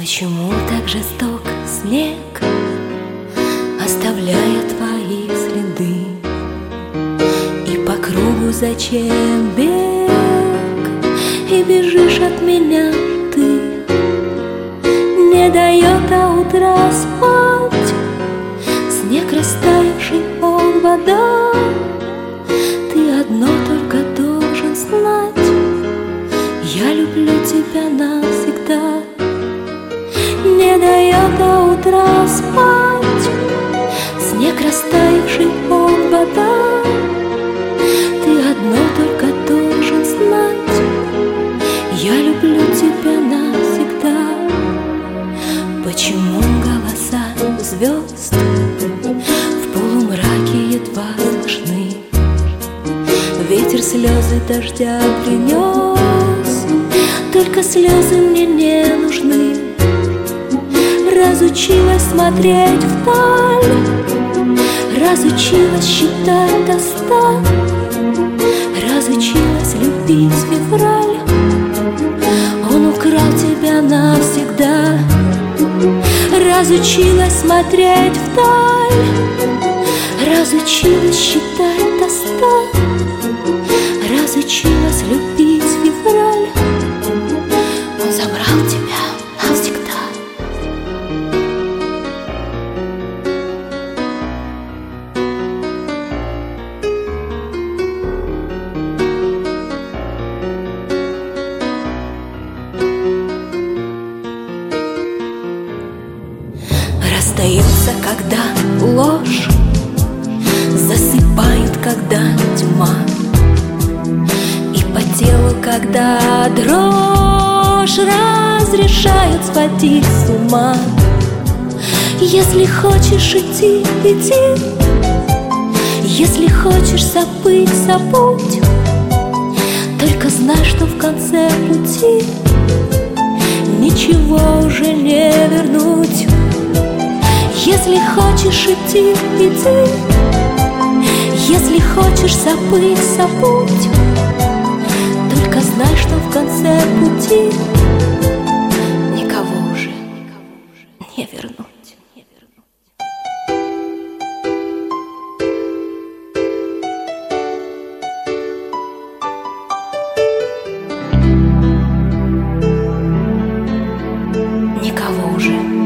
Почему так жесток снег, оставляя твои следы? И по кругу зачем бег, и бежишь от меня ты? Не дает до утра спать снег, растаявший, он вода. Ты одно только должен знать: я люблю тебя навсегда. Не дает до утра спать снег, растаявший, он вода. Ты одно только должен знать: я люблю тебя навсегда. Почему голоса звезд в полумраке едва слышны? Ветер слезы дождя принес, только слезы мне не нужны. Разучилась смотреть вдаль, разучилась считать до 100, разучилась любить февраль. Он украл тебя навсегда. Разучилась смотреть вдаль, разучилась считать до 100, разучилась любить февраль. Он забрал тебя навсегда. Расстаются, когда ложь засыпает, когда тьма, и по телу, когда дрожь разрешают сходить с ума. Если хочешь идти, иди, если хочешь забыть, забудь. Только знай, что в конце пути ничего уже не вернуть. Если хочешь идти, иди, если хочешь забыть, забудь. Только знай, что в конце пути никого уже не вернуть. Никого уже